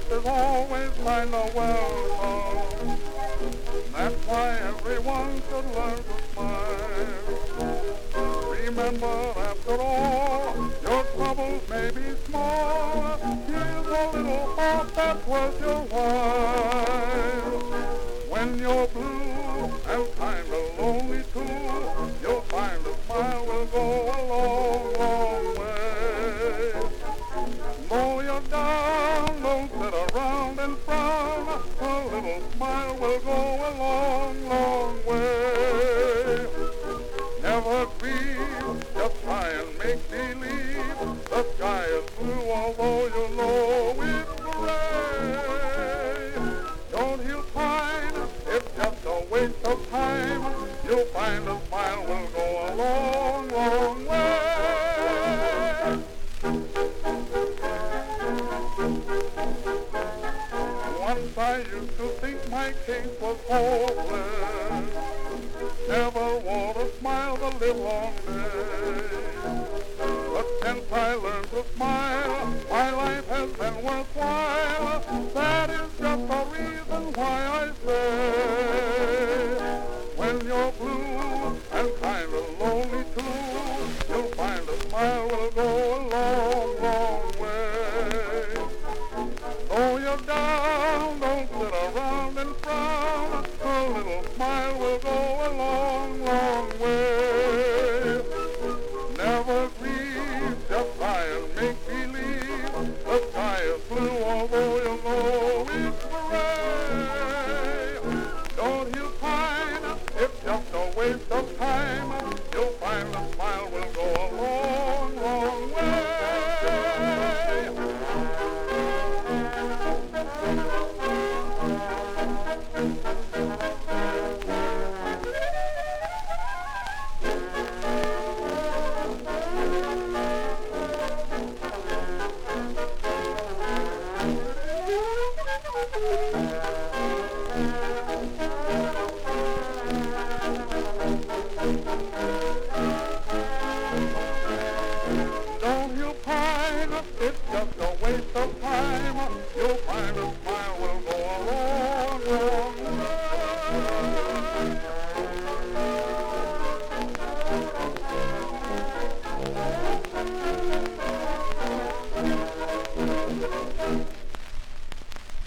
is always kind of welcome. That's why everyone should learn to smile. Remember, after all, your troubles may be small. Here's a little thought that's worth your while. When you're blue and kind of lonely too, you'll find a smile will go a long, long way. Though you're down, don't sit around and frown. A little smile will go a long, long way. Never grieve, just try and make believe. The sky is blue, although you know it's gray. Don't you find it's just a waste of time? You'll find a smile will go a long, long way. Once I used to think my case was hopeless. Never wore a smile the livelong day. But since I learned to smile, my life has been worthwhile. That is just a reason why I say, when you're blue and kind of lonely too, you'll find a smile will go a long, long way. Though you're down, don't sit around and frown. A little smile will go a long, long way. Never grieve, just try and make believe. The sky is blue, although you know it's gray. Don't you find it's just a waste of time? You'll find the smile will go a long, long way. Don't you find it's just a waste of time? You'll find a